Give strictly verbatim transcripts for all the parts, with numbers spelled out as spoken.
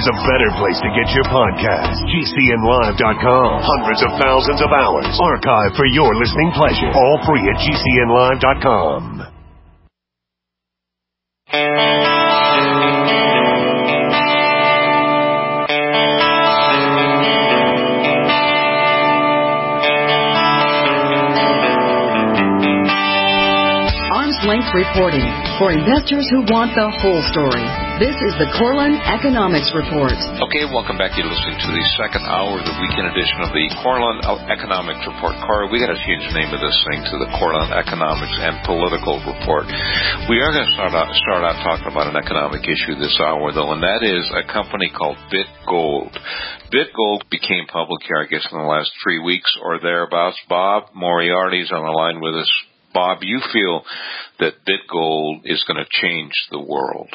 there's a better place to get your podcast. G C N live dot com. Hundreds of thousands of hours archived for your listening pleasure. All free at G C N live dot com. Length reporting for investors who want the whole story. This is the Corlin Economics Report. Okay, welcome back. You're listening to the second hour of the weekend edition of the Corlin Economics Report. Cora, we got to change the name of this thing to the Corlin Economics and Political Report. We are going to start out, start out talking about an economic issue this hour, though, and that is a company called BitGold. BitGold became public here, I guess, in the last three weeks or thereabouts. Bob Moriarty's on the line with us. Bob, you feel that BitGold is going to change the world.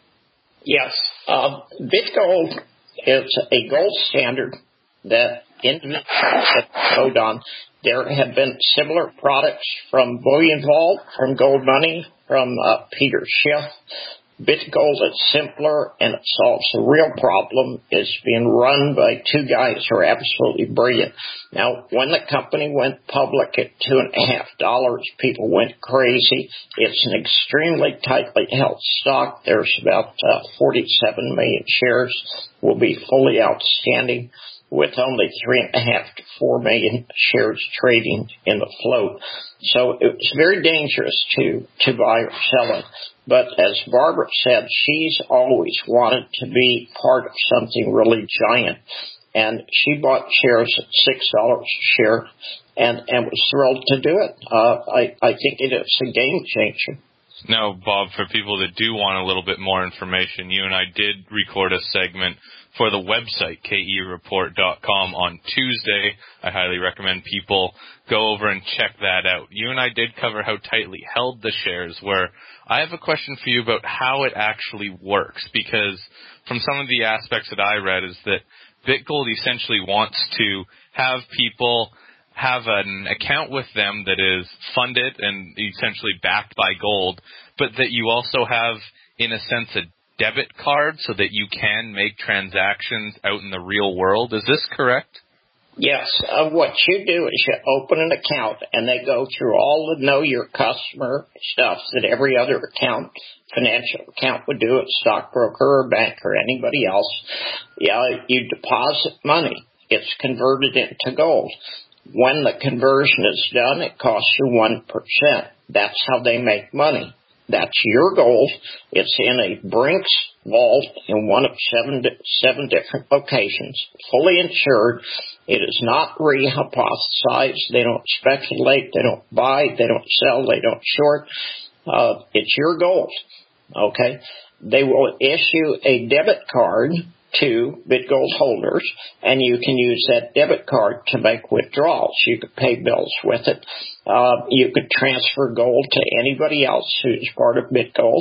Yes. Uh, BitGold is a gold standard that individuals have code on. There have been similar products from Bullion Vault, from Gold Money, from uh, Peter Schiff. BitGold is simpler and it solves the real problem. It's being run by two guys who are absolutely brilliant. Now, when the company went public at two and a half dollars, people went crazy. It's an extremely tightly held stock. There's about uh, forty-seven million shares, will be fully outstanding, with only three and a half to four million shares trading in the float. So it's very dangerous to, to buy or sell it. But as Barbara said, she's always wanted to be part of something really giant. And she bought shares at six dollars a share and, and was thrilled to do it. Uh, I, I think it is a game changer. Now, Bob, for people that do want a little bit more information, you and I did record a segment for the website, K E report dot com, on Tuesday. I highly recommend people go over and check that out. You and I did cover how tightly held the shares were. I have a question for you about how it actually works, because from some of the aspects that I read is that BitGold essentially wants to have people have an account with them that is funded and essentially backed by gold, but that you also have, in a sense, a debit card so that you can make transactions out in the real world. Is this correct? Yes. Uh, what you do is you open an account, and they go through all the know your customer stuff that every other account, financial account would do, a stockbroker or bank or anybody else. Yeah, you deposit money. It's converted into gold. When the conversion is done, it costs you one percent. That's how they make money. That's your gold. It's in a Brinks vault in one of seven, seven different locations, fully insured. It is not rehypothesized. They don't speculate. They don't buy. They don't sell. They don't short. Uh, it's your gold. Okay? They will issue a debit card to BitGold holders, and you can use that debit card to make withdrawals. You could pay bills with it. Uh, you could transfer gold to anybody else who's part of BitGold,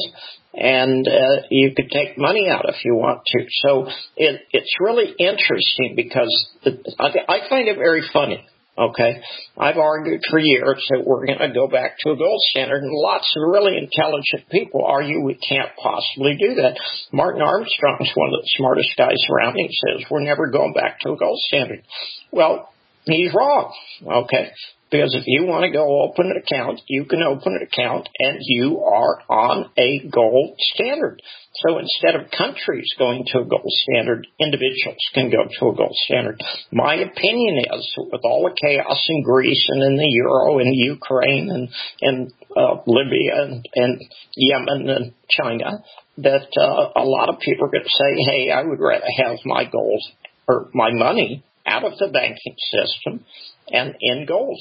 and uh, you could take money out if you want to. So it, it's really interesting because I, I find it very funny. Okay, I've argued for years that we're going to go back to a gold standard, and lots of really intelligent people argue we can't possibly do that. Martin Armstrong's one of the smartest guys around. He says we're never going back to a gold standard. Well, he's wrong, okay, because if you want to go open an account, you can open an account, and you are on a gold standard. So instead of countries going to a gold standard, individuals can go to a gold standard. My opinion is, with all the chaos in Greece and in the euro and Ukraine and, and uh, Libya and, and Yemen and China, that uh, a lot of people are going to say, hey, I would rather have my gold or my money out of the banking system and in gold.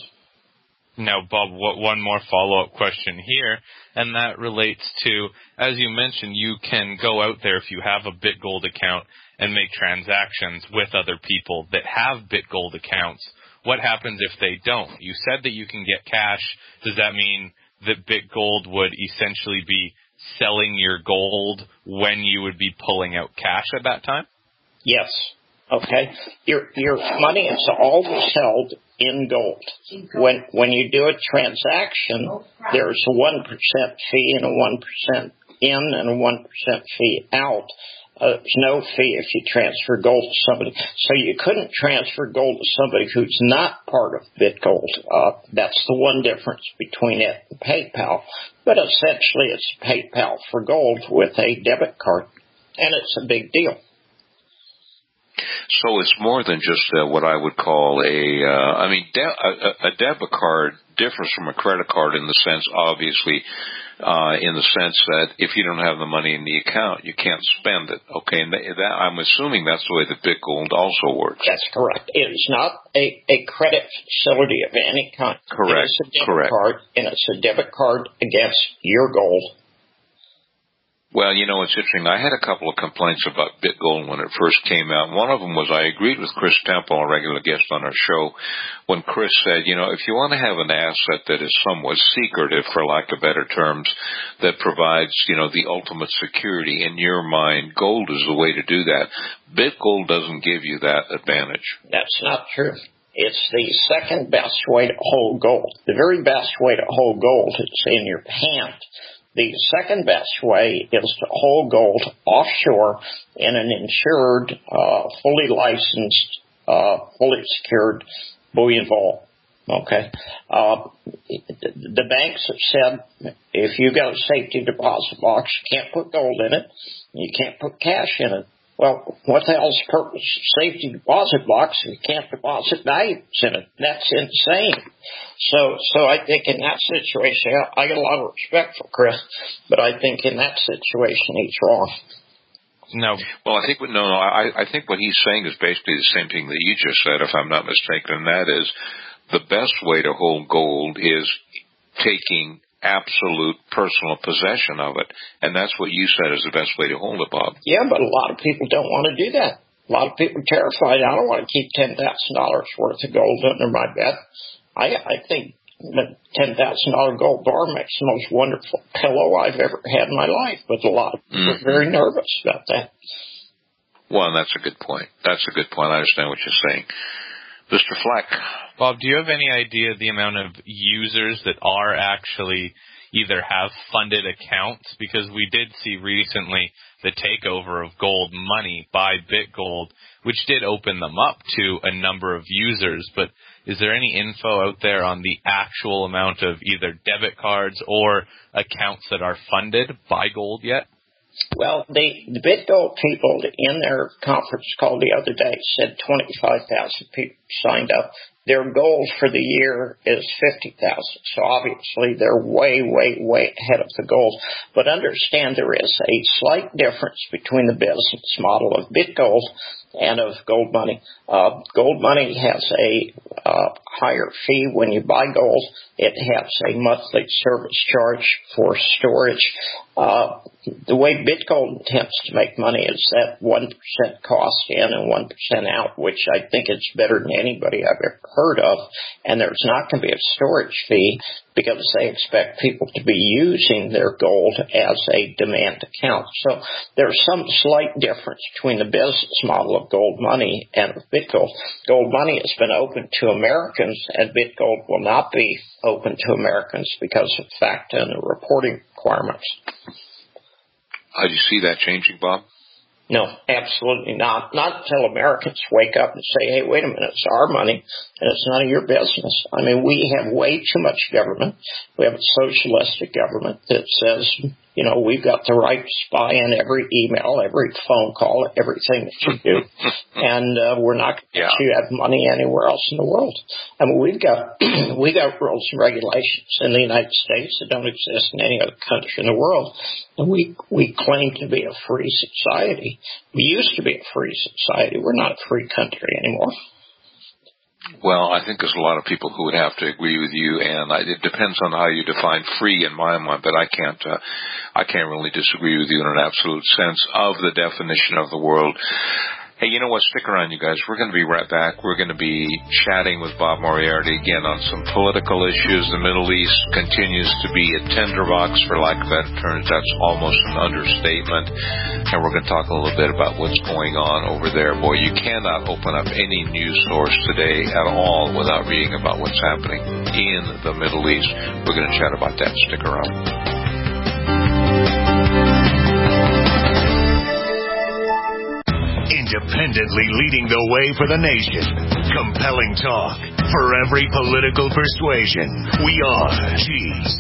Now, Bob, one more follow-up question here, and that relates to, as you mentioned, you can go out there if you have a BitGold account and make transactions with other people that have BitGold accounts. What happens if they don't? You said that you can get cash. Does that mean that BitGold would essentially be selling your gold when you would be pulling out cash at that time? Yes. Okay. Your your money is always held in gold. When when you do a transaction, there's a one percent fee and a one percent in and a one percent fee out. Uh, there's no fee if you transfer gold to somebody. So you couldn't transfer gold to somebody who's not part of BitGold. Uh, that's the one difference between it and PayPal. But essentially it's PayPal for gold with a debit card, and it's a big deal. So it's more than just uh, what I would call a, uh, I mean, de- a, a debit card differs from a credit card in the sense, obviously, uh, in the sense that if you don't have the money in the account, you can't spend it. Okay, and that, that, I'm assuming that's the way that BitGold also works. That's correct. It is not a, a credit facility of any kind. Correct. It is a debit Correct. card, and it's a debit card against your gold. Well, you know, it's interesting. I had a couple of complaints about BitGold when it first came out. One of them was I agreed with Chris Temple, a regular guest on our show, when Chris said, you know, if you want to have an asset that is somewhat secretive, for lack of better terms, that provides, you know, the ultimate security in your mind, gold is the way to do that. BitGold doesn't give you that advantage. That's not true. It's the second best way to hold gold. The very best way to hold gold is in your hand. The second best way is to hold gold offshore in an insured, uh, fully licensed, uh, fully secured bullion vault. Okay. Uh, the banks have said if you've got a safety deposit box, you can't put gold in it. You can't put cash in it. Well, what the hell's the purpose of safety deposit box if you can't deposit values in it? That's insane. So, so I think in that situation, I got a lot of respect for Chris, but I think in that situation he's wrong. No. Well, I think no, no. I, I think what he's saying is basically the same thing that you just said, if I'm not mistaken, and that is the best way to hold gold is taking absolute personal possession of it. And that's what you said is the best way to hold it, Bob. Yeah, but a lot of people don't want to do that. A lot of people are terrified. I don't want to keep ten thousand dollars worth of gold under my bed. I, I think the ten thousand dollars gold bar makes the most wonderful pillow I've ever had in my life, but a lot of people mm-hmm. are very nervous about that. Well, that's a good point. That's a good point. I understand what you're saying. Mister Fleck. Bob, do you have any idea the amount of users that are actually either have funded accounts? Because we did see recently the takeover of Gold Money by BitGold, which did open them up to a number of users. But is there any info out there on the actual amount of either debit cards or accounts that are funded by gold yet? Well, the, the BitGold people in their conference call the other day said twenty-five thousand people signed up. Their goal for the year is fifty thousand. So obviously they're way, way, way ahead of the goal. But understand there is a slight difference between the business model of BitGold and of Gold Money. Uh, Gold Money has a uh, higher fee when you buy gold. It has a monthly service charge for storage. Uh, the way BitGold intends to make money is that one percent cost in and one percent out, which I think is better than anybody I've ever heard of. And there's not going to be a storage fee because they expect people to be using their gold as a demand account. So there's some slight difference between the business model of Gold Money and of BitGold. Gold Money has been open to Americans, and BitGold will not be open to Americans because of FACTA and the reporting requirements. How do you see that changing, Bob? No, absolutely not. Not until Americans wake up and say, hey, wait a minute, it's our money and it's none of your business. I mean, we have way too much government. We have a socialistic government that says, you know, we've got the right to spy on every email, every phone call, everything that you do. and uh, we're not going to yeah. let you have money anywhere else in the world. I mean, we've got, we got rules and regulations in the United States that don't exist in any other country in the world. And we, we claim to be a free society. We used to be a free society. We're not a free country anymore. Well, I think there's a lot of people who would have to agree with you, and I, it depends on how you define free in my mind, but I can't, uh, I can't really disagree with you in an absolute sense of the definition of the world. Hey, you know what? Stick around, you guys. We're going to be right back. We're going to be chatting with Bob Moriarty again on some political issues. The Middle East continues to be a tinderbox, for lack of better terms. That's almost an understatement. And we're going to talk a little bit about what's going on over there. Boy, you cannot open up any news source today at all without reading about what's happening in the Middle East. We're going to chat about that. Stick around. independently leading the way for the nation. Compelling talk for every political persuasion. We are G C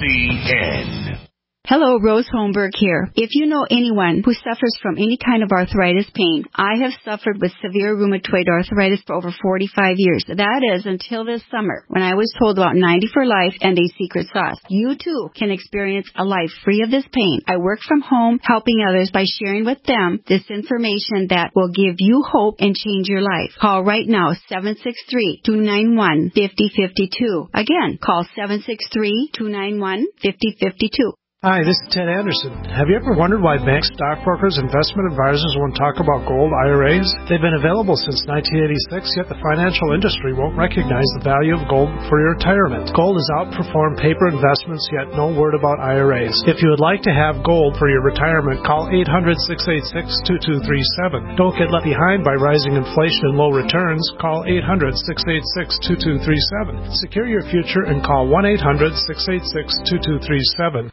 N. Hello, Rose Holmberg here. If you know anyone who suffers from any kind of arthritis pain, I have suffered with severe rheumatoid arthritis for over forty-five years. That is until this summer, when I was told about ninety for Life and a secret sauce. You too can experience a life free of this pain. I work from home, helping others by sharing with them this information that will give you hope and change your life. Call right now, seven six three, two nine one, five zero five two. Again, call seven six three, two nine one, five zero five two. Hi, this is Ted Anderson. Have you ever wondered why banks, stockbrokers, investment advisors won't talk about gold I R As? They've been available since nineteen eighty-six, yet the financial industry won't recognize the value of gold for your retirement. Gold has outperformed paper investments, yet no word about I R As. If you would like to have gold for your retirement, call eight hundred, six eight six, two two three seven. Don't get left behind by rising inflation and low returns. Call eight hundred, six eight six, two two three seven. Secure your future and call one eight hundred, six eight six, two two three seven.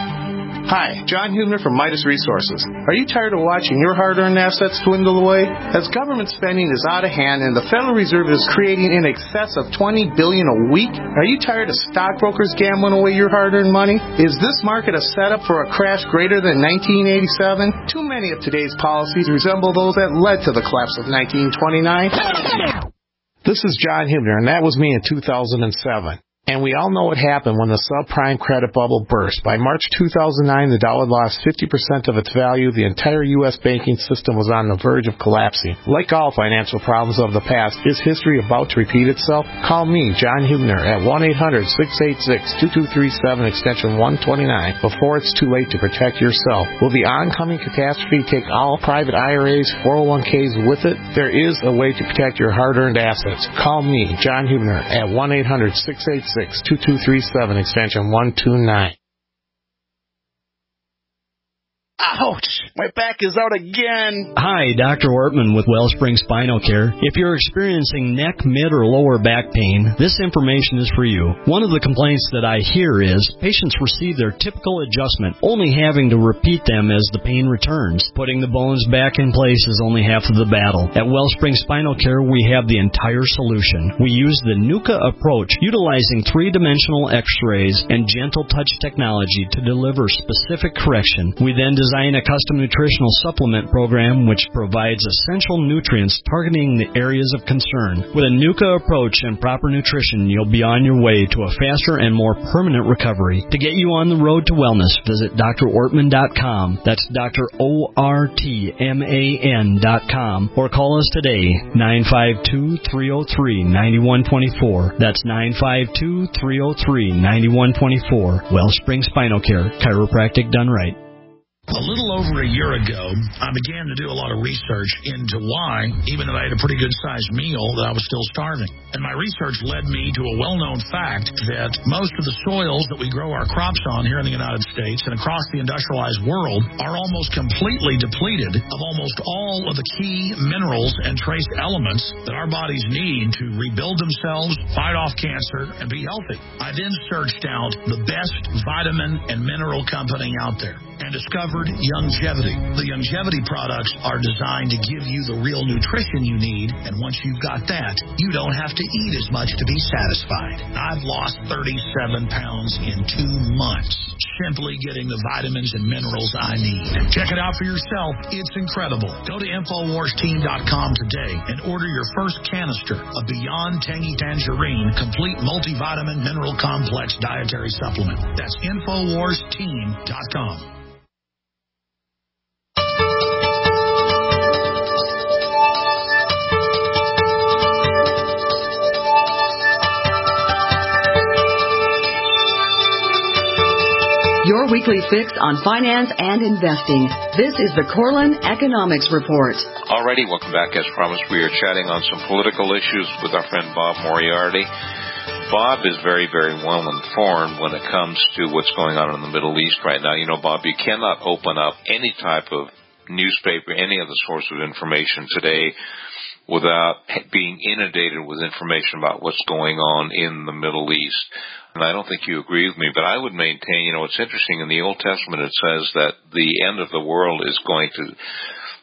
Hi, John Hubner from Midas Resources. Are you tired of watching your hard-earned assets dwindle away? As government spending is out of hand and the Federal Reserve is creating in excess of twenty billion dollars a week, are you tired of stockbrokers gambling away your hard-earned money? Is this market a setup for a crash greater than nineteen eighty-seven? Too many of today's policies resemble those that led to the collapse of nineteen twenty-nine. This is John Hubner, and that was me in two thousand seven. And we all know what happened when the subprime credit bubble burst. By March two thousand nine, the dollar lost fifty percent of its value. The entire U S banking system was on the verge of collapsing. Like all financial problems of the past, is history about to repeat itself? Call me, John Hubner, at one eight hundred, six eight six, two two three seven, extension one twenty-nine, before it's too late to protect yourself. Will the oncoming catastrophe take all private I R As, four oh one k's with it? There is a way to protect your hard-earned assets. Call me, John Hubner, at one eight hundred, six eight six, two two three seven, extension one two nine. Ouch! My back is out again! Hi, Doctor Ortman with Wellspring Spinal Care. If you're experiencing neck, mid, or lower back pain, this information is for you. One of the complaints that I hear is patients receive their typical adjustment, only having to repeat them as the pain returns. Putting the bones back in place is only half of the battle. At Wellspring Spinal Care, we have the entire solution. We use the NUCA approach, utilizing three-dimensional x-rays and gentle touch technology to deliver specific correction. We then design a custom nutritional supplement program which provides essential nutrients targeting the areas of concern. With a NUCA approach and proper nutrition, you'll be on your way to a faster and more permanent recovery. To get you on the road to wellness, visit D R ortman dot com. That's Doctor O R T M A N dot com. Or call us today, nine five two, three oh three, nine one two four. That's nine five two, three oh three, nine one two four. Wellspring Spinal Care, chiropractic done right. A little over a year ago, I began to do a lot of research into why, even though I had a pretty good-sized meal, that I was still starving. And my research led me to a well-known fact that most of the soils that we grow our crops on here in the United States and across the industrialized world are almost completely depleted of almost all of the key minerals and trace elements that our bodies need to rebuild themselves, fight off cancer, and be healthy. I then searched out the best vitamin and mineral company out there and discovered Youngevity. The Youngevity products are designed to give you the real nutrition you need, and once you've got that, you don't have to eat as much to be satisfied. I've lost thirty-seven pounds in two months, simply getting the vitamins and minerals I need. Check it out for yourself. It's incredible. Go to infowars team dot com today and order your first canister of Beyond Tangy Tangerine Complete Multivitamin Mineral Complex Dietary Supplement. That's infowars team dot com. Your weekly fix on finance and investing. This is the Corlin Economics Report. Alrighty, welcome back. As promised, we are chatting on some political issues with our friend Bob Moriarty. Bob is very, very well informed when it comes to what's going on in the Middle East right now. You know, Bob, you cannot open up any type of newspaper, any other source of information today without being inundated with information about what's going on in the Middle East. And I don't think you agree with me, but I would maintain, you know, it's interesting. In the Old Testament, it says that the end of the world is going to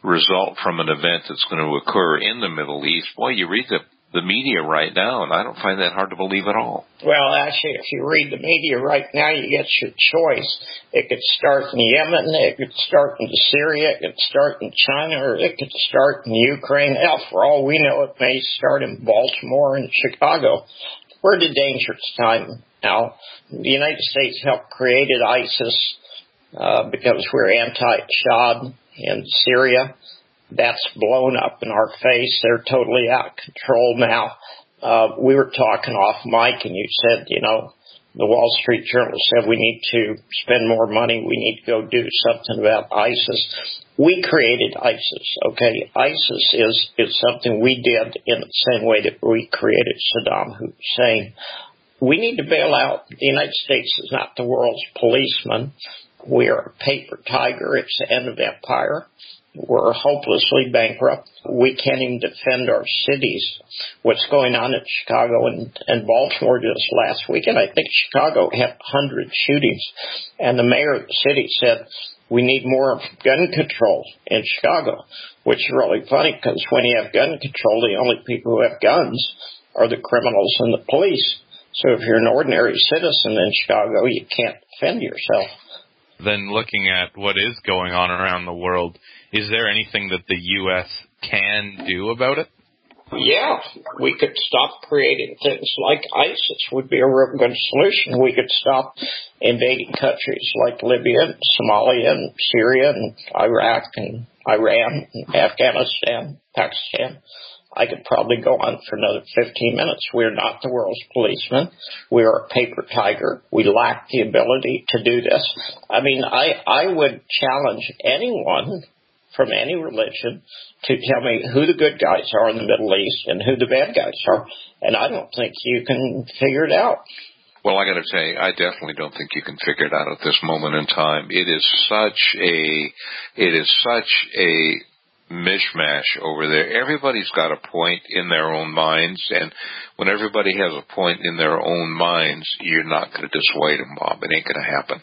result from an event that's going to occur in the Middle East. Boy, you read the the media right now, and I don't find that hard to believe at all. Well, actually, if you read the media right now, you get your choice. It could start in Yemen, it could start in Syria, it could start in China, or it could start in Ukraine. Hell, for all we know, it may start in Baltimore and Chicago. We're at a dangerous time now. The United States helped create ISIS uh, because we're anti-Assad in Syria. That's blown up in our face. They're totally out of control now. Uh, we were talking off mic, and you said, you know, the Wall Street Journal said we need to spend more money. We need to go do something about ISIS. We created ISIS, okay? ISIS is, is something we did in the same way that we created Saddam Hussein. We need to bail out. The United States is not the world's policeman. We are a paper tiger. It's the end of empire. We're hopelessly bankrupt. We can't even defend our cities. What's going on in Chicago and, and Baltimore just last weekend, I think Chicago had one hundred shootings. And the mayor of the city said, we need more gun control in Chicago, which is really funny because when you have gun control, the only people who have guns are the criminals and the police. So if you're an ordinary citizen in Chicago, you can't defend yourself. Then looking at what is going on around the world, is there anything that the U S can do about it? Yeah, we could stop creating things like ISIS would be a real good solution. We could stop invading countries like Libya and Somalia and Syria and Iraq and Iran and Afghanistan, Pakistan. I could probably go on for another fifteen minutes. We're not the world's policeman. We are a paper tiger. We lack the ability to do this. I mean, I, I would challenge anyone from any religion to tell me who the good guys are in the Middle East and who the bad guys are. And I don't think you can figure it out. Well, I got to say, I definitely don't think you can figure it out at this moment in time. It is such a, it is such a mishmash over there. Everybody's got a point in their own minds, and when everybody has a point in their own minds, you're not going to dissuade them, Bob. It ain't going to happen.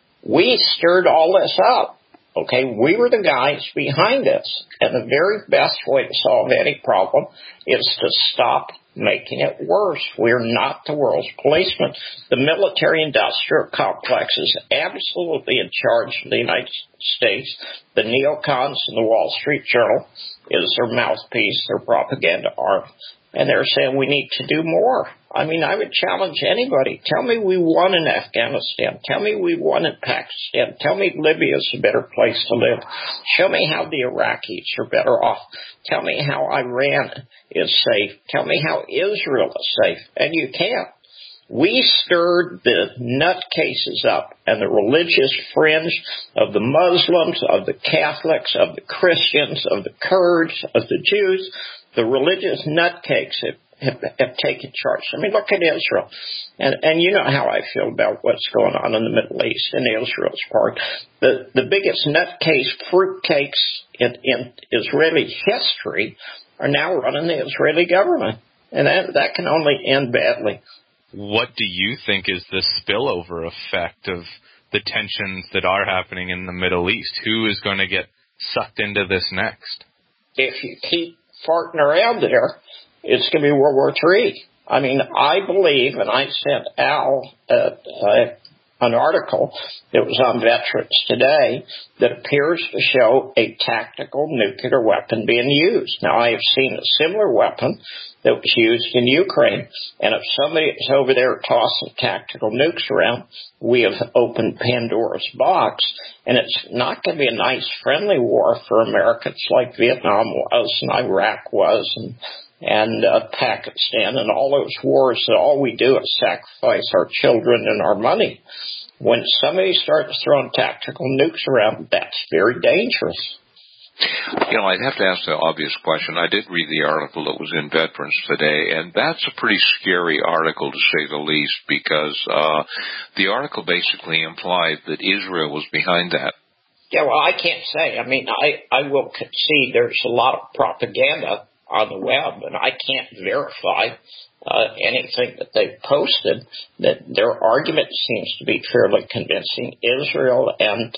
We stirred all this up. Okay, we were the guys behind this, and the very best way to solve any problem is to stop making it worse. We're not the world's policeman. The military-industrial complex is absolutely in charge of the United States. The neocons in the Wall Street Journal is their mouthpiece, their propaganda arm, and they're saying we need to do more. I mean, I would challenge anybody. Tell me we won in Afghanistan. Tell me we won in Pakistan. Tell me Libya is a better place to live. Show me how the Iraqis are better off. Tell me how Iran is safe. Tell me how Israel is safe. And you can't. We stirred the nutcases up and the religious fringe of the Muslims, of the Catholics, of the Christians, of the Kurds, of the Jews. The religious nutcakes have Have, have taken charge. I mean, look at Israel. And, and you know how I feel about what's going on in the Middle East and Israel's part. The, the biggest nutcase fruitcakes in, in Israeli history are now running the Israeli government. And that, that can only end badly. What do you think is the spillover effect of the tensions that are happening in the Middle East? Who is going to get sucked into this next? If you keep farting around there, it's going to be World War Three. I mean, I believe, and I sent Al uh, uh, an article that was on Veterans Today that appears to show a tactical nuclear weapon being used. Now, I have seen a similar weapon that was used in Ukraine, and if somebody is over there tossing tactical nukes around, we have opened Pandora's box, and it's not going to be a nice, friendly war for Americans like Vietnam was and Iraq was and and uh, Pakistan and all those wars that all we do is sacrifice our children and our money. When somebody starts throwing tactical nukes around, that's very dangerous. You know, I'd have to ask the obvious question. I did read the article that was in Veterans Today, and that's a pretty scary article to say the least, because uh, the article basically implied that Israel was behind that. Yeah, well, I can't say. I mean, I, I will concede there's a lot of propaganda on the web, and I can't verify uh, anything that they've posted. That their argument seems to be fairly convincing. Israel and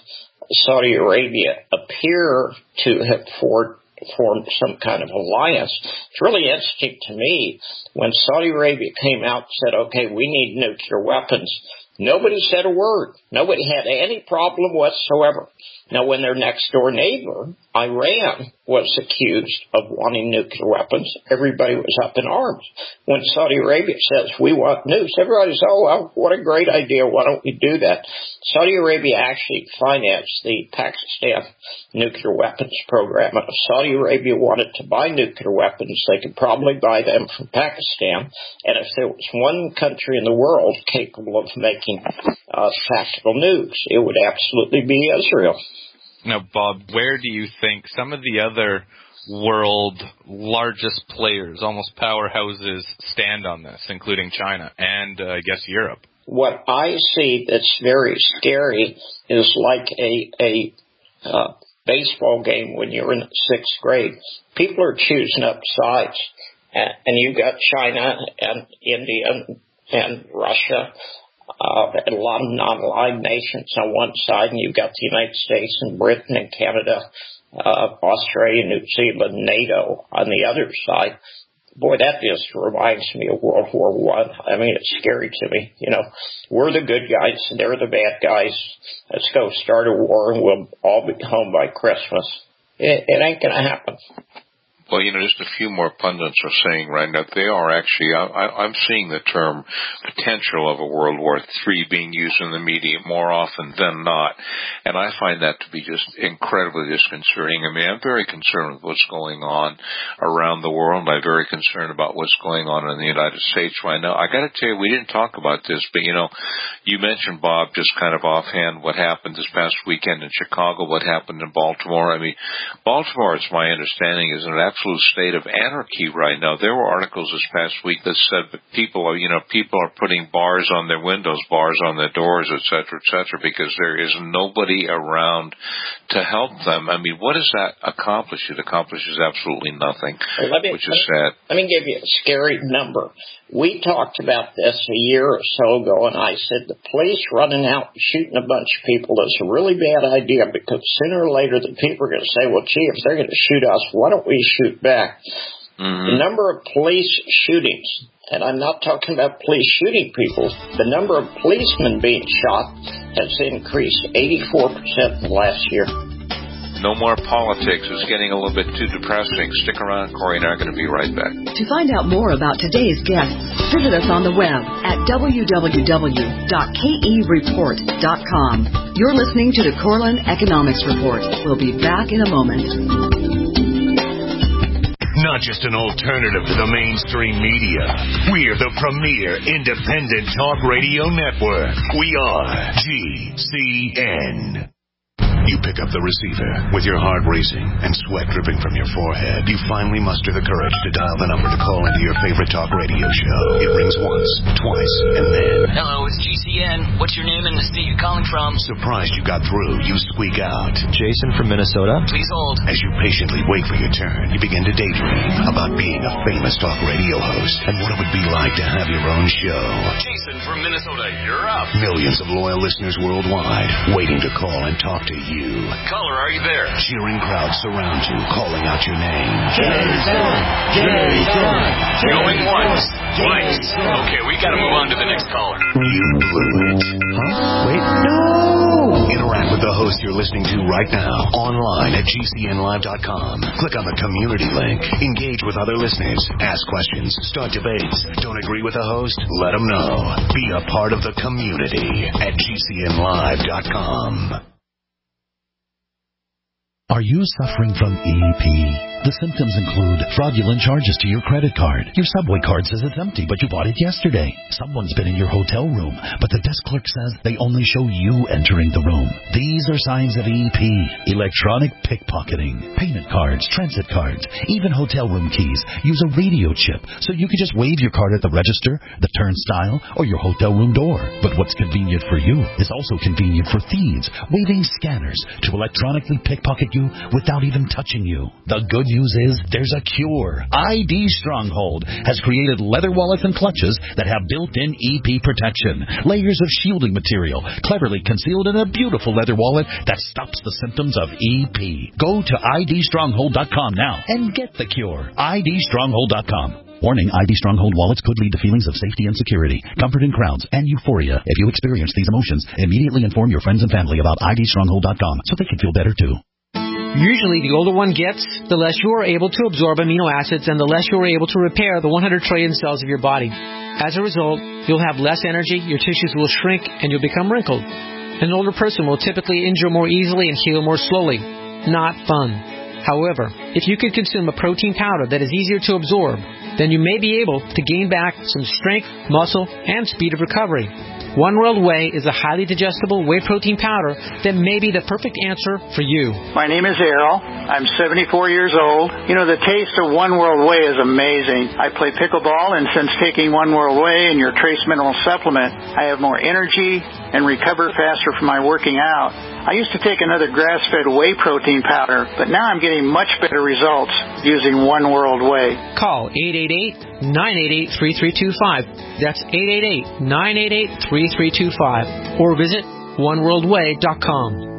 Saudi Arabia appear to have formed formed some kind of alliance. It's really interesting to me when Saudi Arabia came out and said, okay, we need nuclear weapons. Nobody said a word. Nobody had any problem whatsoever. Now, when their next-door neighbor, Iran, was accused of wanting nuclear weapons, everybody was up in arms. When Saudi Arabia says, we want nukes, everybody says, oh, well, what a great idea. Why don't we do that? Saudi Arabia actually financed the Pakistan nuclear weapons program. And if Saudi Arabia wanted to buy nuclear weapons, they could probably buy them from Pakistan. And if there was one country in the world capable of making uh, tactical nukes, it would absolutely be Israel. Now, Bob, where do you think some of the other world largest players, almost powerhouses, stand on this, including China and, uh, I guess, Europe? What I see that's very scary is like a, a uh, baseball game when you're in sixth grade. People are choosing up sides, and you've got China and India and Russia. Uh, and a lot of non-aligned nations on one side, and you've got the United States and Britain and Canada, uh, Australia, New Zealand, NATO on the other side. Boy, that just reminds me of World War One. I. I mean, it's scary to me. You know, we're the good guys, and they're the bad guys. Let's go start a war, and we'll all be home by Christmas. It, it ain't going to happen. Well, you know, just a few more pundits are saying right now they are actually, I, I'm seeing the term potential of a World War Three being used in the media more often than not. And I find that to be just incredibly disconcerting. I mean, I'm very concerned with what's going on around the world. I'm very concerned about what's going on in the United States right now. I got to tell you, we didn't talk about this, but, you know, you mentioned, Bob, just kind of offhand what happened this past weekend in Chicago, what happened in Baltimore. I mean, Baltimore, it's my understanding, is an absolute state of anarchy right now. There were articles this past week that said that people are, you know, people are putting bars on their windows, bars on their doors, et cetera, et cetera, because there is nobody around to help them. I mean, what does that accomplish? It accomplishes absolutely nothing, well, me, which is sad. Let me give you a scary number. We talked about this a year or so ago, and I said the police running out and shooting a bunch of people is a really bad idea because sooner or later the people are going to say, well, gee, if they're going to shoot us, why don't we shoot back? Mm-hmm. The number of police shootings, and I'm not talking about police shooting people, the number of policemen being shot has increased eighty-four percent in the last year. No more politics. It's getting a little bit too depressing. Stick around. Corey and I are going to be right back. To find out more about today's guests, visit us on the web at w w w dot k e report dot com. You're listening to the Corlin Economics Report. We'll be back in a moment. Not just an alternative to the mainstream media. We're the premier independent talk radio network. We are G C N. You pick up the receiver with your heart racing and sweat dripping from your forehead. You finally muster the courage to dial the number to call into your favorite talk radio show. It rings once, twice, and then... Hello, it's G C N. What's your name and the state you're calling from? Surprised you got through, you squeak out. Jason from Minnesota. Please hold. As you patiently wait for your turn, you begin to daydream about being a famous talk radio host and what it would be like to have your own show. Jason from Minnesota, you're up. Millions of loyal listeners worldwide waiting to call and talk to you. Caller, are you there? Cheering crowds surround you, calling out your name. Jason! Jason! Going once, twice. Okay, we gotta move on to the next caller. You blew it. Huh? Wait, no! Interact with the host you're listening to right now, online at G C N live dot com. Click on the community link. Engage with other listeners. Ask questions. Start debates. Don't agree with the host? Let them know. Be a part of the community at G C N live dot com. Are you suffering from E P? The symptoms include fraudulent charges to your credit card. Your Subway card says it's empty, but you bought it yesterday. Someone's been in your hotel room, but the desk clerk says they only show you entering the room. These are signs of E P. Electronic pickpocketing. Payment cards, transit cards, even hotel room keys use a radio chip, so you can just wave your card at the register, the turnstile, or your hotel room door. But what's convenient for you is also convenient for thieves, waving scanners to electronically pickpocket you without even touching you. The good good news is there's a cure. I D Stronghold has created leather wallets and clutches that have built-in E P protection. Layers of shielding material, cleverly concealed in a beautiful leather wallet that stops the symptoms of E P. Go to I D stronghold dot com now and get the cure. I D stronghold dot com. Warning, I D Stronghold wallets could lead to feelings of safety and security, comfort in crowds, and euphoria. If you experience these emotions, immediately inform your friends and family about I D stronghold dot com so they can feel better too. Usually, the older one gets, the less you are able to absorb amino acids and the less you are able to repair the one hundred trillion cells of your body. As a result, you'll have less energy, your tissues will shrink, and you'll become wrinkled. An older person will typically injure more easily and heal more slowly. Not fun. However, if you can consume a protein powder that is easier to absorb, then you may be able to gain back some strength, muscle, and speed of recovery. One World Whey is a highly digestible whey protein powder that may be the perfect answer for you. My name is Errol. I'm seventy-four years old. You know, the taste of One World Whey is amazing. I play pickleball, and since taking One World Whey and your trace mineral supplement, I have more energy and recover faster from my working out. I used to take another grass-fed whey protein powder, but now I'm getting much better results using One World Whey. Call eight eight eight, nine eight eight, three three two five. That's eight eight eight, nine eight eight, three three two five. Or visit one world way dot com.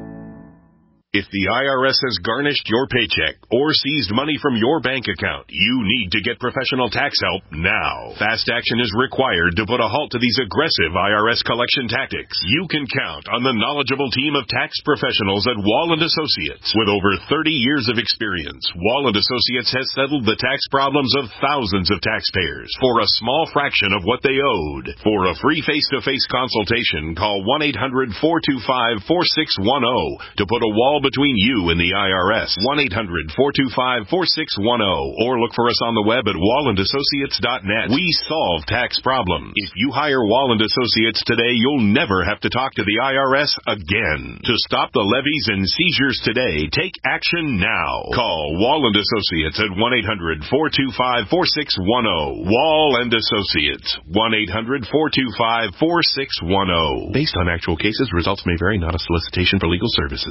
If the I R S has garnished your paycheck or seized money from your bank account, you need to get professional tax help now. Fast action is required to put a halt to these aggressive I R S collection tactics. You can count on the knowledgeable team of tax professionals at Wall and Associates. With over thirty years of experience, Wall and Associates has settled the tax problems of thousands of taxpayers for a small fraction of what they owed. For a free face-to-face consultation, call one eight hundred, four two five, four six one zero to put a wall between you and the I R S. one eight hundred, four two five, four six one zero. Or look for us on the web at wall and associates dot net. We solve tax problems. If you hire Wall and Associates today, you'll never have to talk to the I R S again. To stop the levies and seizures today, take action now. Call Wall and Associates at one eight hundred, four two five, four six one zero. Wall and Associates, one eight hundred, four two five, four six one zero. Based on actual cases, results may vary, not a solicitation for legal services.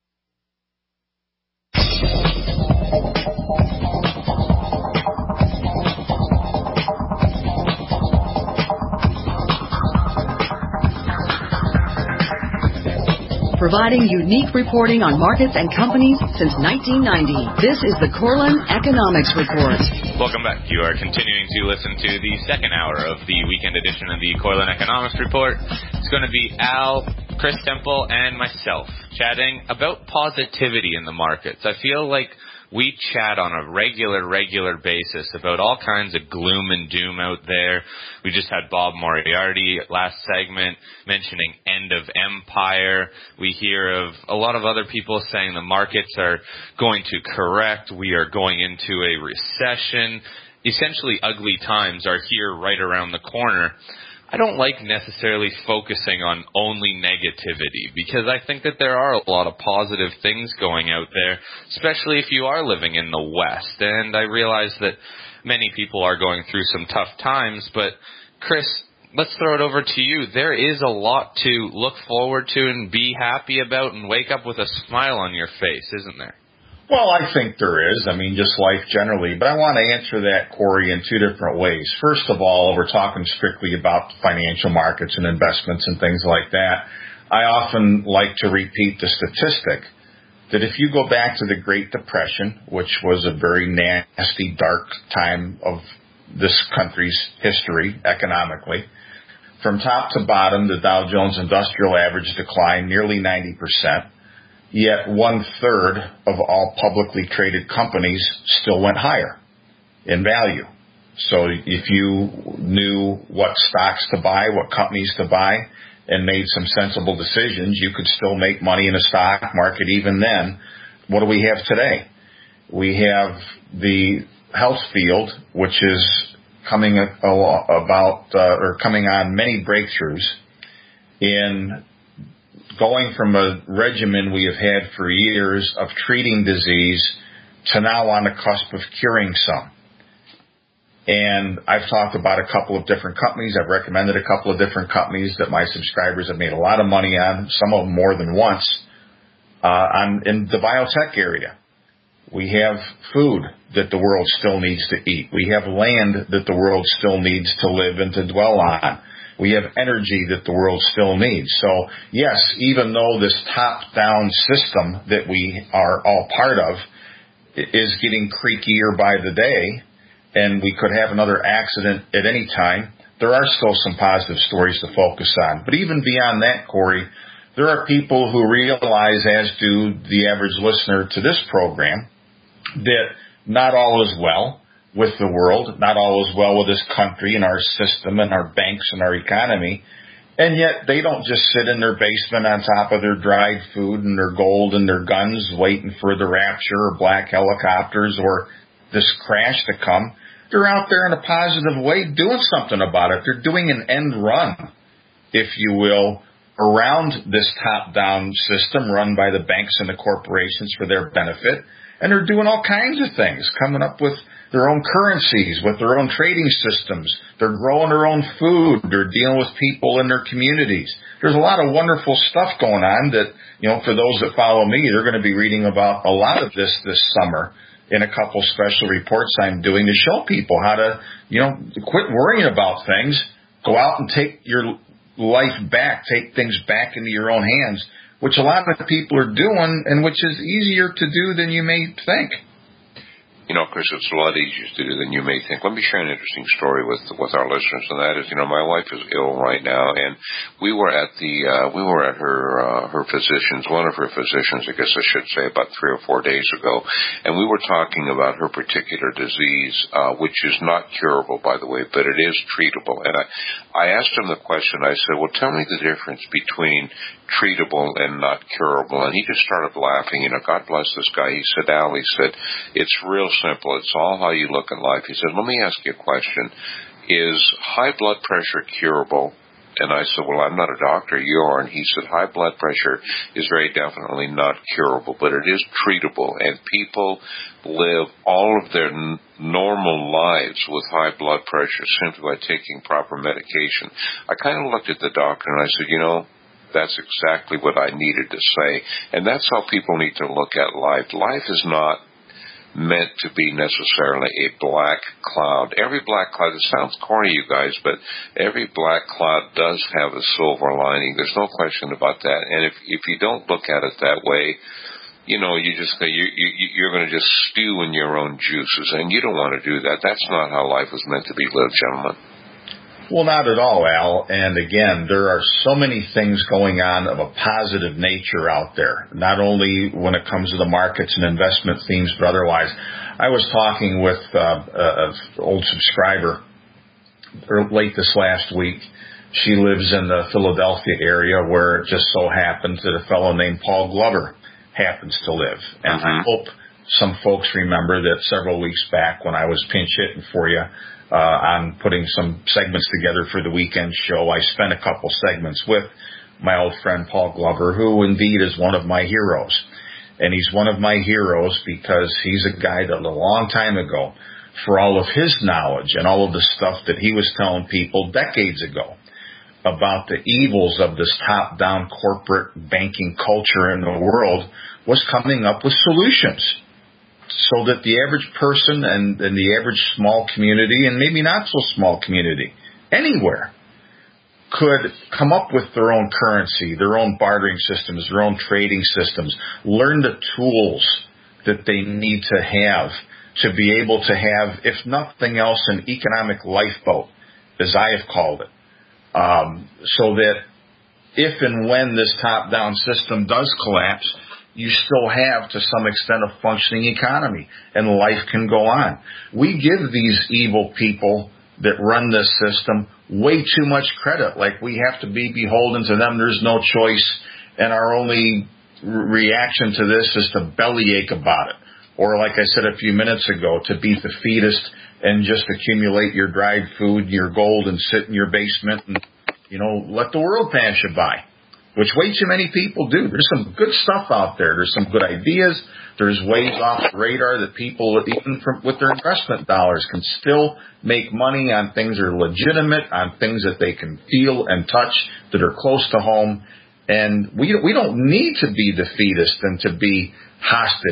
Providing unique reporting on markets and companies since nineteen ninety. This is the Corlin Economics Report. Welcome back. You are continuing to listen to the second hour of the weekend edition of the Corlin Economics Report. It's going to be Al, Chris Temple, and myself chatting about positivity in the markets. I feel like we chat on a regular, regular basis about all kinds of gloom and doom out there. We just had Bob Moriarty last segment mentioning end of empire. We hear of a lot of other people saying the markets are going to correct. We are going into a recession. Essentially, ugly times are here right around the corner. I don't like necessarily focusing on only negativity because I think that there are a lot of positive things going out there, especially if you are living in the West. And I realize that many people are going through some tough times, but Chris, let's throw it over to you. There is a lot to look forward to and be happy about and wake up with a smile on your face, isn't there? Well, I think there is. I mean, just life generally. But I want to answer that, Corey, in two different ways. First of all, we're talking strictly about financial markets and investments and things like that. I often like to repeat the statistic that if you go back to the Great Depression, which was a very nasty, dark time of this country's history economically, from top to bottom, the Dow Jones Industrial Average declined nearly ninety percent. Yet one-third of all publicly traded companies still went higher in value. So if you knew what stocks to buy, what companies to buy, and made some sensible decisions, you could still make money in the stock market even then. What do we have today? We have the health field, which is coming about uh, or coming on many breakthroughs in going from a regimen we have had for years of treating disease to now on the cusp of curing some. And I've talked about a couple of different companies. I've recommended a couple of different companies that my subscribers have made a lot of money on, some of them more than once, uh, on, in the biotech area. We have food that the world still needs to eat. We have land that the world still needs to live and to dwell on. We have energy that the world still needs. So, yes, even though this top-down system that we are all part of is getting creakier by the day, and we could have another accident at any time, there are still some positive stories to focus on. But even beyond that, Corey, there are people who realize, as do the average listener to this program, that not all is well with the world, not all is well with this country and our system and our banks and our economy, and yet they don't just sit in their basement on top of their dried food and their gold and their guns waiting for the rapture or black helicopters or this crash to come. They're out there in a positive way doing something about it. They're doing an end run, if you will, around this top-down system run by the banks and the corporations for their benefit. And they're doing all kinds of things, coming up with their own currencies, with their own trading systems. They're growing their own food. They're dealing with people in their communities. There's a lot of wonderful stuff going on that, you know, for those that follow me, they're going to be reading about a lot of this this summer in a couple special reports I'm doing to show people how to, you know, quit worrying about things, go out and take your life back, take things back into your own hands, which a lot of people are doing and which is easier to do than you may think. You know, Chris, it's a lot easier to do than you may think. Let me share an interesting story with with our listeners, and that is, you know, my wife is ill right now, and we were at the uh, we were at her uh, her physician's, one of her physicians, I guess I should say, about three or four days ago, and we were talking about her particular disease, uh, which is not curable, by the way, but it is treatable. And I I asked him the question. I said, well, tell me the difference between treatable and not curable. And he just started laughing. You know, God bless this guy. He said, Al, he said, it's real simple. It's all how you look at life. He said, let me ask you a question. Is high blood pressure curable? And I said, well, I'm not a doctor. You are. And he said, high blood pressure is very definitely not curable, but it is treatable. And people live all of their n- normal lives with high blood pressure simply by taking proper medication. I kind of looked at the doctor and I said, you know, that's exactly what I needed to say. And that's how people need to look at life. Life is not meant to be necessarily a black cloud. Every black cloud, it sounds corny, you guys, but every black cloud does have a silver lining. There's no question about that. And if if you don't look at it that way, you know, you just you, you you're going to just stew in your own juices, and you don't want to do that. That's not how life was meant to be lived, gentlemen. Well, not at all, Al. And again, there are so many things going on of a positive nature out there, not only when it comes to the markets and investment themes, but otherwise. I was talking with uh, an old subscriber late this last week. She lives in the Philadelphia area where it just so happens that a fellow named Paul Glover happens to live. And mm-hmm. I hope some folks remember that several weeks back when I was pinch hitting for you, Uh, on putting some segments together for the weekend show, I spent a couple segments with my old friend Paul Glover, who indeed is one of my heroes. And he's one of my heroes because he's a guy that a long time ago, for all of his knowledge and all of the stuff that he was telling people decades ago about the evils of this top-down corporate banking culture in the world, was coming up with solutions, so that the average person and, and the average small community, and maybe not so small community, anywhere, could come up with their own currency, their own bartering systems, their own trading systems, learn the tools that they need to have to be able to have, if nothing else, an economic lifeboat, as I have called it, um, so that if and when this top-down system does collapse, you still have, to some extent, a functioning economy, and life can go on. We give these evil people that run this system way too much credit, like we have to be beholden to them. There's no choice, and our only re- reaction to this is to bellyache about it. Or, like I said a few minutes ago, to be defeatist and just accumulate your dried food, your gold, and sit in your basement and, you know, let the world pass you by. Which way too many people do. There's some good stuff out there. There's some good ideas. There's ways off the radar that people, even from, with their investment dollars, can still make money on things that are legitimate, on things that they can feel and touch, that are close to home. And we we don't need to be defeatist and to be hostage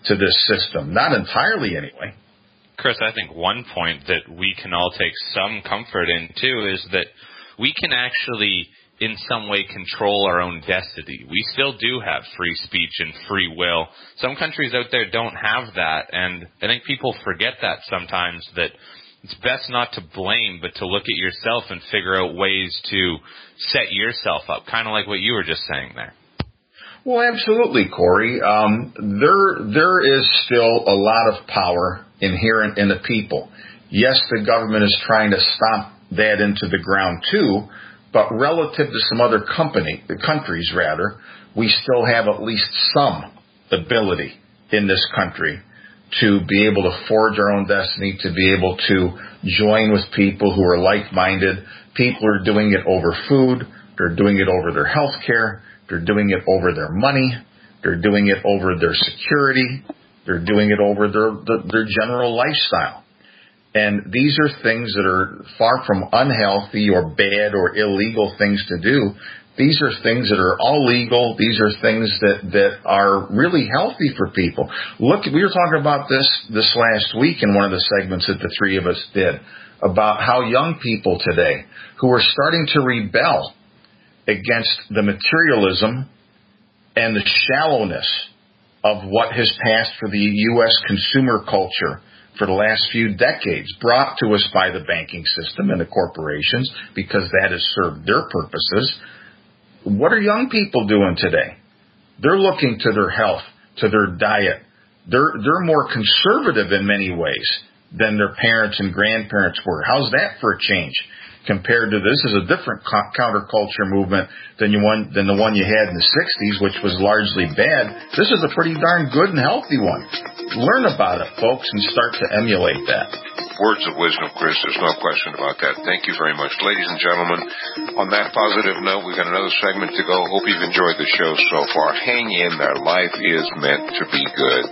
to this system. Not entirely, anyway. Chris, I think one point that we can all take some comfort in, too, is that we can actually, in some way, control our own destiny. We still do have free speech and free will. Some countries out there don't have that, and I think people forget that sometimes, that it's best not to blame, but to look at yourself and figure out ways to set yourself up, kind of like what you were just saying there. Well, absolutely, Corey. Um, there, there is still a lot of power inherent in the people. Yes, the government is trying to stomp that into the ground too, but relative to some other company, the countries rather, we still have at least some ability in this country to be able to forge our own destiny, to be able to join with people who are like-minded. People are doing it over food. They're doing it over their health care. They're doing it over their money. They're doing it over their security. They're doing it over their, their, their general lifestyle. And these are things that are far from unhealthy or bad or illegal things to do. These are things that are all legal. These are things that, that are really healthy for people. Look, we were talking about this this last week in one of the segments that the three of us did about how young people today who are starting to rebel against the materialism and the shallowness of what has passed for the U S consumer culture for the last few decades, brought to us by the banking system and the corporations, because that has served their purposes. What are young people doing today? They're looking to their health, to their diet. They're, they're more conservative in many ways than their parents and grandparents were. How's that for a change? Compared to this is a different co- counterculture movement than you one than the one you had in the sixties, which was largely bad. This is a pretty darn good and healthy one. Learn about it, folks, and start to emulate that. Words of wisdom, Chris. There's no question about that. Thank you very much. Ladies and gentlemen, on that positive note, we've got another segment to go. Hope you've enjoyed the show so far. Hang in there. Life is meant to be good.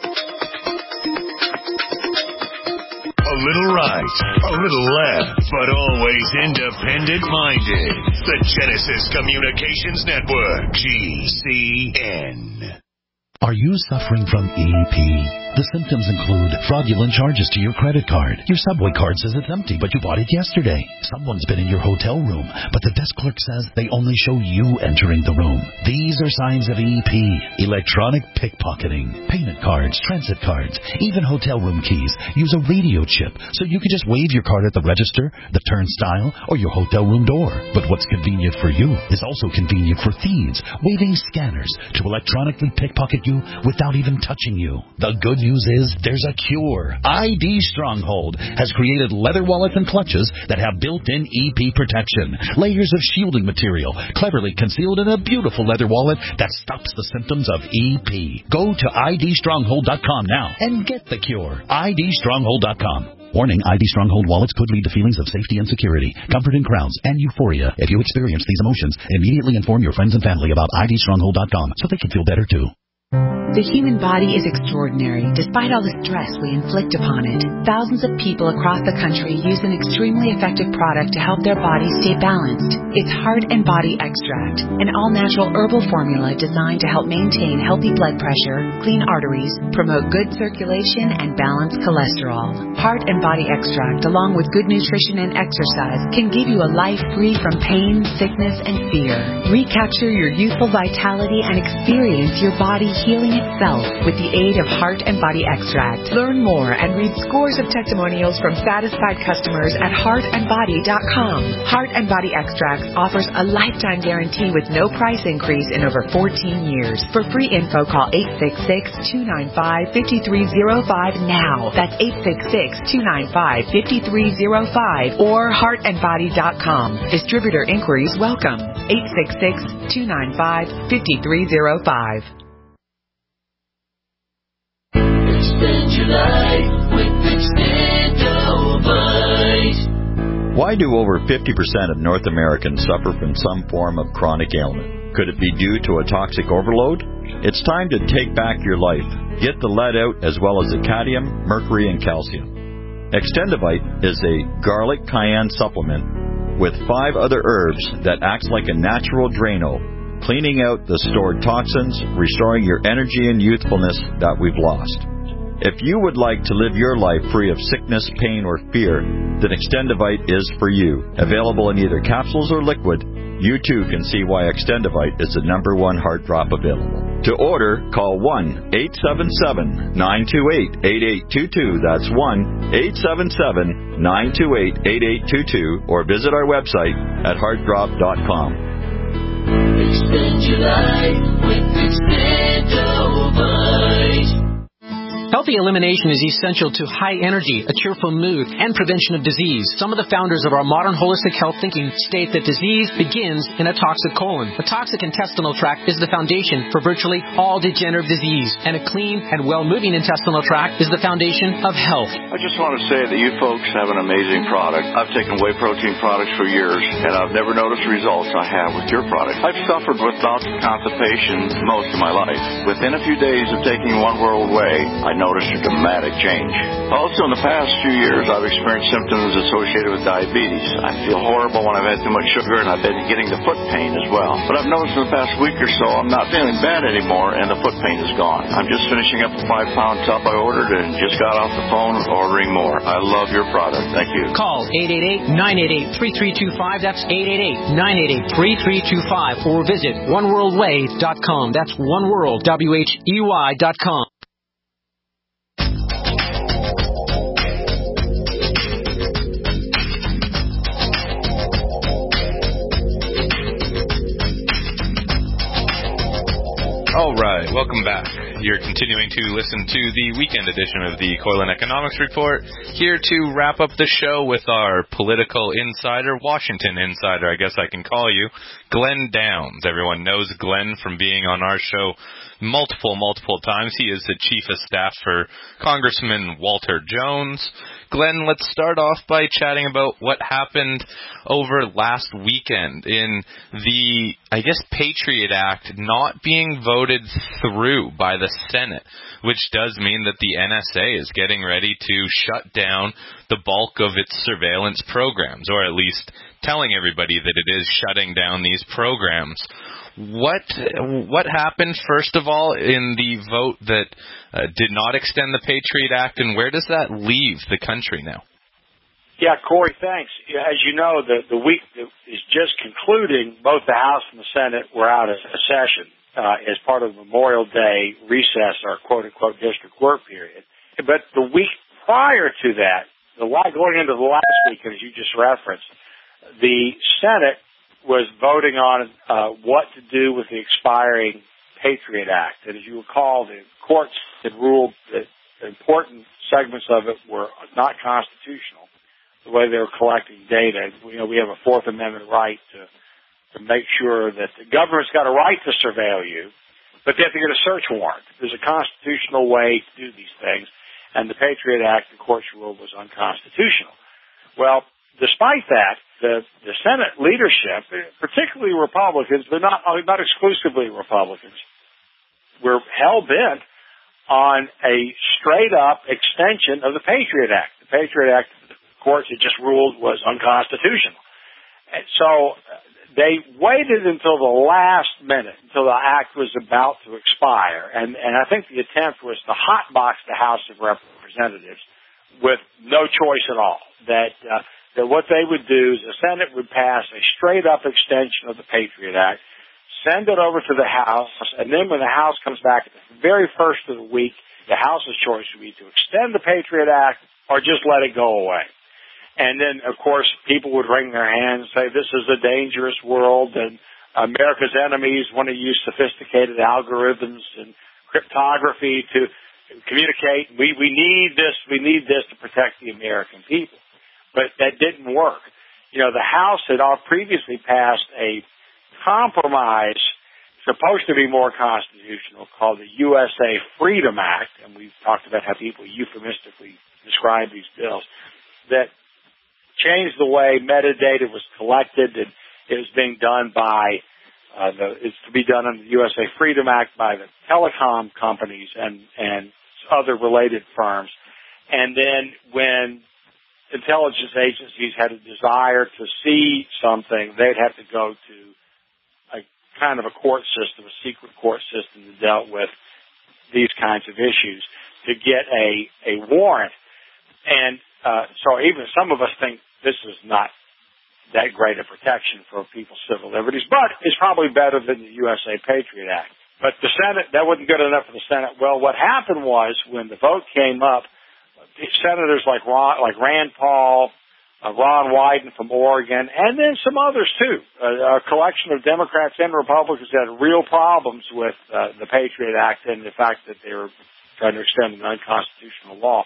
A little right, a little left, but always independent-minded. The Genesis Communications Network, G C N. Are you suffering from E P? The symptoms include fraudulent charges to your credit card. Your subway card says it's empty, but you bought it yesterday. Someone's been in your hotel room, but the desk clerk says they only show you entering the room. These are signs of E P. Electronic pickpocketing. Payment cards, transit cards, even hotel room keys use a radio chip, so you can just wave your card at the register, the turnstile, or your hotel room door. But what's convenient for you is also convenient for thieves, waving scanners to electronically pickpocket you without even touching you. The good news is there's a cure. I D Stronghold has created leather wallets and clutches that have built-in E P protection, layers of shielding material cleverly concealed in a beautiful leather wallet that stops the symptoms of E P. Go to I D stronghold dot com now and get the cure. I D stronghold dot com. Warning, I D Stronghold wallets could lead to feelings of safety and security, comfort in crowds, and euphoria. If you experience these emotions, immediately inform your friends and family about I D stronghold dot com so they can feel better too. The human body is extraordinary, despite all the stress we inflict upon it. Thousands of people across the country use an extremely effective product to help their bodies stay balanced. It's Heart and Body Extract, an all-natural herbal formula designed to help maintain healthy blood pressure, clean arteries, promote good circulation, and balance cholesterol. Heart and Body Extract, along with good nutrition and exercise, can give you a life free from pain, sickness, and fear. Recapture your youthful vitality and experience your body healing itself with the aid of Heart and Body Extract. Learn more and read scores of testimonials from satisfied customers at heart and body dot com. Heart and Body Extract offers a lifetime guarantee with no price increase in over fourteen years. For free info, call eight six six, two nine five, five three zero five now. That's eight six six, two nine five, five three zero five or heart and body dot com. Distributor inquiries welcome. eight six six, two nine five, five three zero five. Spend your life with Extendovite. Why do over fifty percent of North Americans suffer from some form of chronic ailment? Could it be due to a toxic overload? It's time to take back your life. Get the lead out as well as the cadmium, mercury, and calcium. Extendovite is a garlic cayenne supplement with five other herbs that acts like a natural Drano, cleaning out the stored toxins, restoring your energy and youthfulness that we've lost. If you would like to live your life free of sickness, pain, or fear, then Extendivite is for you. Available in either capsules or liquid, you too can see why Extendivite is the number one heart drop available. To order, call one eight seven seven, nine two eight, eight eight two two. That's one eight seven seven, nine two eight, eight eight two two, or visit our website at heart drop dot com. Extend your life with Extendivite. Healthy elimination is essential to high energy, a cheerful mood, and prevention of disease. Some of the founders of our modern holistic health thinking state that disease begins in a toxic colon. A toxic intestinal tract is the foundation for virtually all degenerative disease, and a clean and well-moving intestinal tract is the foundation of health. I just want to say that you folks have an amazing product. I've taken whey protein products for years, and I've never noticed the results I have with your product. I've suffered with bouts of constipation most of my life. Within a few days of taking One World Whey, I noticed a dramatic change. Also, in the past few years, I've experienced symptoms associated with diabetes. I feel horrible when I've had too much sugar, and I've been getting the foot pain as well. But I've noticed in the past week or so, I'm not feeling bad anymore, and the foot pain is gone. I'm just finishing up a five-pound tub I ordered and just got off the phone ordering more. I love your product. Thank you. Call eight eight eight, nine eight eight, three three two five. That's eight eight eight, nine eight eight, three three two five. Or visit one world whey dot com. That's oneworld, W H E Y dot com. All right, welcome back. You're continuing to listen to the weekend edition of the Corlin Economics Report. Here to wrap up the show with our political insider, Washington insider, I guess I can call you, Glenn Downs. Everyone knows Glenn from being on our show multiple, multiple times. He is the chief of staff for Congressman Walter Jones. Glenn, let's start off by chatting about what happened over last weekend in the, I guess, Patriot Act not being voted through by the Senate, which does mean that the N S A is getting ready to shut down the bulk of its surveillance programs, or at least telling everybody that it is shutting down these programs. What what happened, first of all, in the vote that uh, did not extend the Patriot Act, and where does that leave the country now? Yeah, Corey, thanks. As you know, the, the week is just concluding. Both the House and the Senate were out of session uh, as part of Memorial Day recess, our quote-unquote district work period. But the week prior to that, the going into the last week, as you just referenced, the Senate was voting on uh, what to do with the expiring Patriot Act. And as you recall, the courts had ruled that important segments of it were not constitutional, the way they were collecting data. You know, we have a Fourth Amendment right to, to make sure that the government's got a right to surveil you, but they have to get a search warrant. There's a constitutional way to do these things, and the Patriot Act, the courts ruled, was unconstitutional. Well, despite that, the, the Senate leadership, particularly Republicans, but not, not exclusively Republicans, were hell-bent on a straight-up extension of the Patriot Act. The Patriot Act, the courts had just ruled, was unconstitutional. And so they waited until the last minute, until the act was about to expire, and, and I think the attempt was to hotbox the House of Representatives with no choice at all, that uh, that what they would do is the Senate would pass a straight-up extension of the Patriot Act, send it over to the House, and then when the House comes back at the very first of the week, the House's choice would be to extend the Patriot Act or just let it go away. And then, of course, people would wring their hands and say, this is a dangerous world, and America's enemies want to use sophisticated algorithms and cryptography to communicate. We, we need this, we need this to protect the American people. But that didn't work. You know, the House had all previously passed a compromise supposed to be more constitutional called the U S A Freedom Act, and we've talked about how people euphemistically describe these bills, that changed the way metadata was collected, and it was being done by, uh, the, it's to be done under the U S A Freedom Act by the telecom companies and, and other related firms. And then when intelligence agencies had a desire to see something, they'd have to go to a kind of a court system, a secret court system that dealt with these kinds of issues. to get a, a warrant. And uh, so even some of us think this is not that great a protection for people's civil liberties, but it's probably better than the U S A Patriot Act. But the Senate, that wasn't good enough for the Senate. Well, what happened was when the vote came up, senators like Ron, like Rand Paul, Uh, Ron Wyden from Oregon, and then some others, too. Uh, a collection of Democrats and Republicans had real problems with uh, the Patriot Act and the fact that they were trying to extend an unconstitutional law.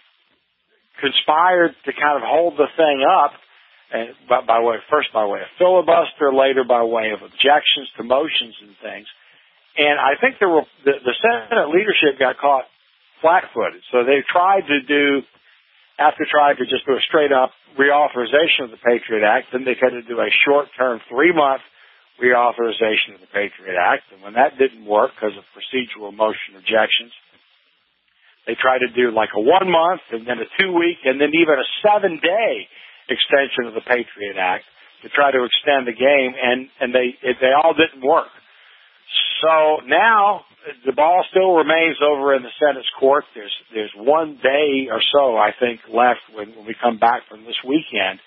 Conspired to kind of hold the thing up, and by, by way, first by way of filibuster, later by way of objections to motions and things. And I think there were, the, the Senate leadership got caught flat-footed. So they tried to do, after trying to just do a straight-up reauthorization of the Patriot Act, then they tried to do a short-term three-month reauthorization of the Patriot Act. And when that didn't work because of procedural motion objections, they tried to do like a one-month and then a two-week and then even a seven-day extension of the Patriot Act to try to extend the game, and, and they it, they all didn't work. So now the ball still remains over in the Senate's court. There's there's one day or so, I think, left when, when we come back from this weekend.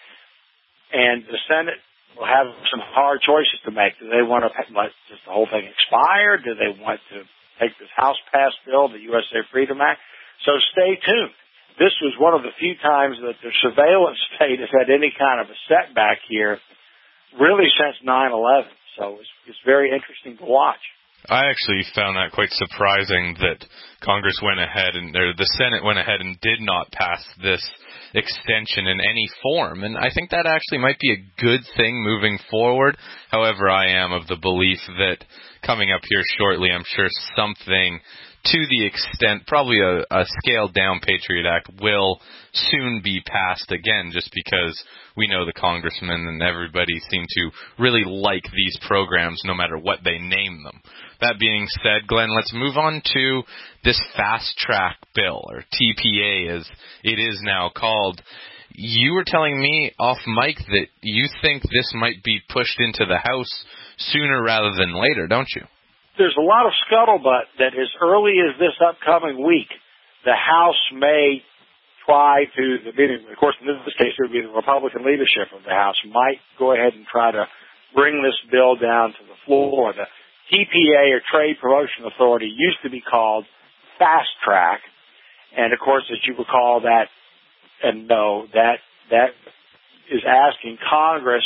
And the Senate will have some hard choices to make. Do they want to let just the whole thing expire? Do they want to take this House-passed bill, the U S A Freedom Act? So stay tuned. This was one of the few times that the surveillance state has had any kind of a setback here, really since nine eleven. So it's, it's very interesting to watch. I actually found that quite surprising that Congress went ahead and or the Senate went ahead and did not pass this extension in any form. And I think that actually might be a good thing moving forward. However, I am of the belief that coming up here shortly, I'm sure something to the extent, probably a, a scaled-down Patriot Act will soon be passed again, just because we know the congressmen and everybody seem to really like these programs no matter what they name them. That being said, Glenn, let's move on to this fast-track bill, or T P A as it is now called. You were telling me off mic that you think this might be pushed into the House sooner rather than later, don't you? There's a lot of scuttlebutt that as early as this upcoming week, the House may try to, of course, in this case, it would be the Republican leadership of the House, might go ahead and try to bring this bill down to the floor. The T P A, or Trade Promotion Authority, used to be called Fast Track. And, of course, as you recall, that, and no, that that is asking Congress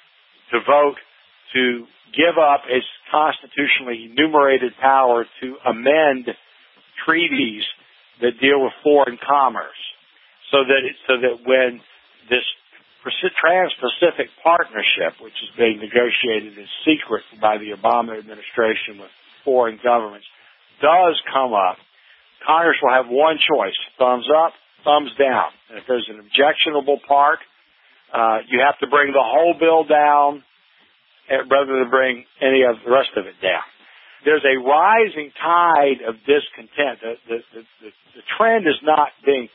to vote to give up its constitutionally enumerated power to amend treaties that deal with foreign commerce, so that it, so that when this Trans-Pacific Partnership, which is being negotiated in secret by the Obama administration with foreign governments, does come up, Congress will have one choice: thumbs up, thumbs down. And if there's an objectionable part, uh, you have to bring the whole bill down rather than bring any of the rest of it down. There's a rising tide of discontent. The, the, the, the, the trend is not being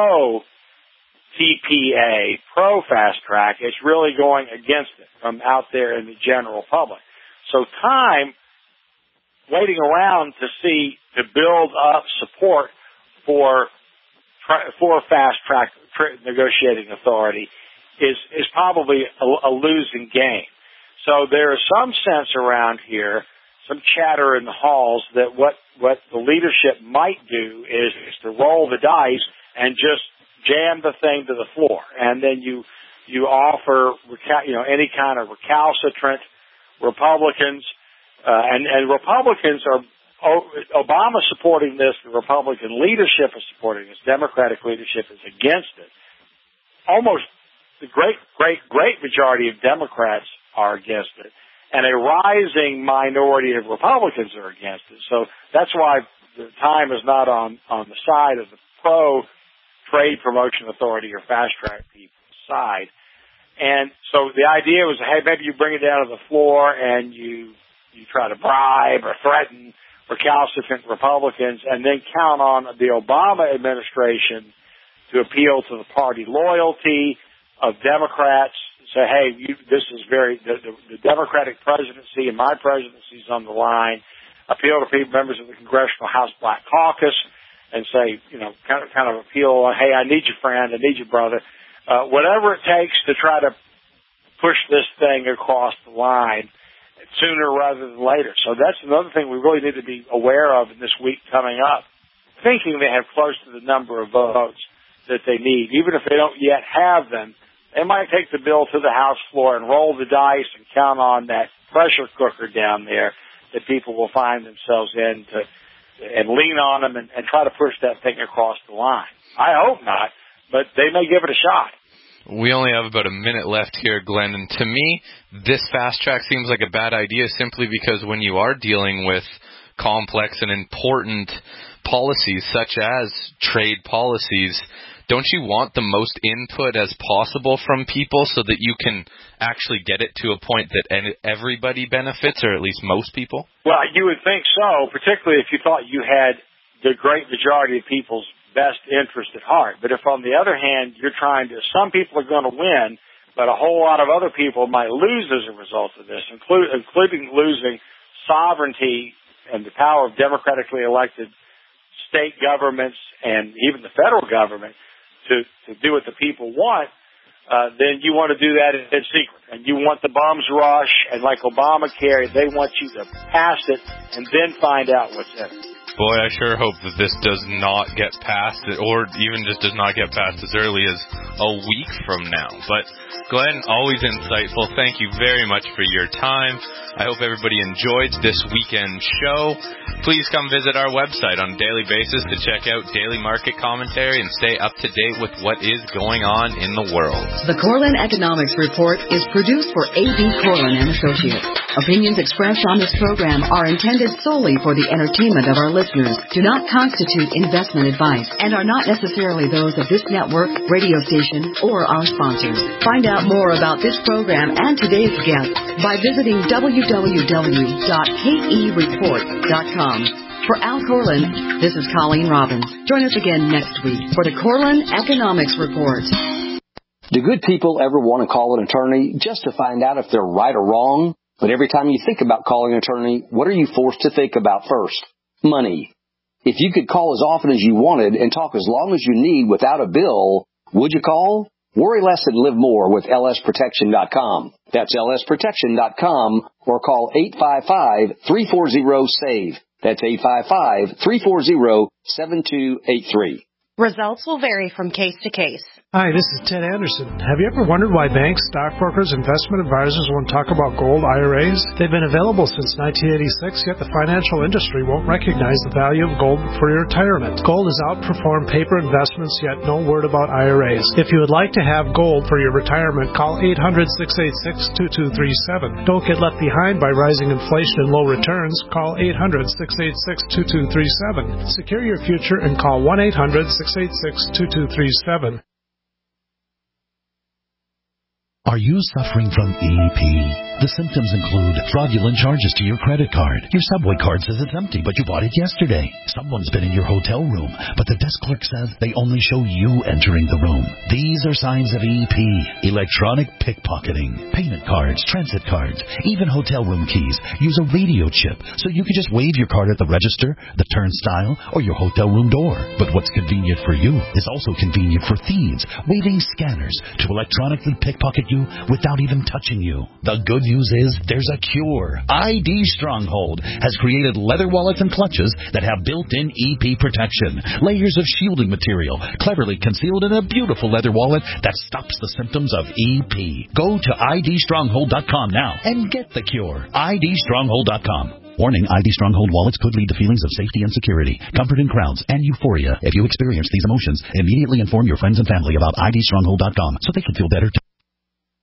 pro-T P A, pro-fast track. It's really going against it from out there in the general public. So time waiting around to see, to build up support for for fast track negotiating authority is, is probably a, a losing game. So there is some sense around here, some chatter in the halls, that what, what the leadership might do is, is to roll the dice and just jam the thing to the floor. And then you, you offer, you know, any kind of recalcitrant Republicans, uh, and, and Republicans are, Obama supporting this, the Republican leadership is supporting this, Democratic leadership is against it. Almost the great, great, great majority of Democrats are against it, and a rising minority of Republicans are against it. So that's why the time is not on, on the side of the pro-Trade Promotion Authority or fast-track people's side. And so the idea was, hey, maybe you bring it down to the floor and you you try to bribe or threaten recalcitrant Republicans and then count on the Obama administration to appeal to the party loyalty of Democrats. Say, hey, you, this is very, the, the, the Democratic presidency and my presidency is on the line. Appeal to people, members of the Congressional House Black Caucus, and say, you know, kind of kind of appeal, hey, I need you, friend, I need you, brother. Uh, whatever it takes to try to push this thing across the line sooner rather than later. So that's another thing we really need to be aware of in this week coming up, thinking they have close to the number of votes that they need. Even if they don't yet have them, they might take the bill to the House floor and roll the dice and count on that pressure cooker down there that people will find themselves in to, and lean on them and, and try to push that thing across the line. I hope not, but they may give it a shot. We only have about a minute left here, Glenn, and to me, this fast track seems like a bad idea simply because when you are dealing with complex and important policies such as trade policies, don't you want the most input as possible from people so that you can actually get it to a point that everybody benefits, or at least most people? Well, you would think so, particularly if you thought you had the great majority of people's best interest at heart. But if, on the other hand, you're trying to, some people are going to win, but a whole lot of other people might lose as a result of this, include, including losing sovereignty and the power of democratically elected state governments and even the federal government to, to do what the people want, uh, then you want to do that in, in secret. And you want the bombs rush, and like Obamacare, they want you to pass it and then find out what's in it. Boy, I sure hope that this does not get passed, or even just does not get passed as early as a week from now. But, Glenn, always insightful. Thank you very much for your time. I hope everybody enjoyed this weekend show. Please come visit our website on a daily basis to check out daily market commentary and stay up to date with what is going on in the world. The Corlin Economics Report is produced for A B. Corlin and Associates. Opinions expressed on this program are intended solely for the entertainment of our listeners. Do not constitute investment advice and are not necessarily those of this network, radio station, or our sponsors. Find out more about this program and today's guest by visiting w w w dot k e report dot com. For Al Corlin, this is Colleen Robbins. Join us again next week for the Corlin Economics Report. Do good people ever want to call an attorney just to find out if they're right or wrong? But every time you think about calling an attorney, what are you forced to think about first? Money. If you could call as often as you wanted and talk as long as you need without a bill, would you call? Worry less and live more with L S protection dot com. That's L S protection dot com or call eight five five, three four zero, SAVE. That's eight five five, three four zero, seven two eight three. Results will vary from case to case. Hi, this is Ted Anderson. Have you ever wondered why banks, stockbrokers, investment advisors won't talk about gold I R As? They've been available since nineteen eighty-six, yet the financial industry won't recognize the value of gold for your retirement. Gold has outperformed paper investments, yet no word about I R As. If you would like to have gold for your retirement, call eight hundred, six eight six, two two three seven. Don't get left behind by rising inflation and low returns. Call eight hundred, six eight six, two two three seven. Secure your future and call one eight hundred, six eight six, two two three seven. Are you suffering from E P? The symptoms include fraudulent charges to your credit card. Your Subway card says it's empty, but you bought it yesterday. Someone's been in your hotel room, but the desk clerk says they only show you entering the room. These are signs of E P. Electronic pickpocketing. Payment cards, transit cards, even hotel room keys use a radio chip, so you can just wave your card at the register, the turnstile, or your hotel room door. But what's convenient for you is also convenient for thieves, waving scanners to electronically pickpocket you without even touching you. The good news is there's a cure. I D Stronghold has created leather wallets and clutches that have built-in E P protection, layers of shielding material cleverly concealed in a beautiful leather wallet that stops the symptoms of E P. Go to I D stronghold dot com now and get the cure. I D stronghold dot com. Warning, I D Stronghold wallets could lead to feelings of safety and security, comfort in crowds, and euphoria. If you experience these emotions, immediately inform your friends and family about I D stronghold dot com so they can feel better too.